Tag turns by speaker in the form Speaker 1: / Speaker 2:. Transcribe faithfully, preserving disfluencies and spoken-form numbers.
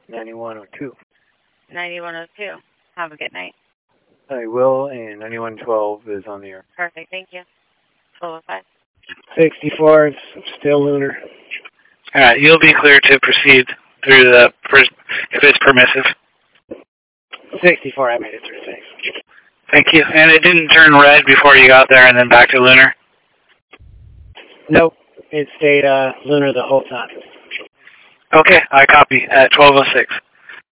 Speaker 1: ninety-one oh two.
Speaker 2: ninety-one oh two. Have a good night.
Speaker 1: I will, and ninety-one twelve is on the air.
Speaker 2: Perfect, thank you. twelve oh five.
Speaker 1: sixty-four, it's still lunar.
Speaker 3: All right, you'll be clear to proceed through the, if it's permissive.
Speaker 1: sixty-four, I made it through, thanks.
Speaker 3: Thank you. And it didn't turn red before you got there and then back to lunar?
Speaker 1: Nope, it stayed uh, lunar the whole time.
Speaker 3: Okay, I copy at twelve oh six.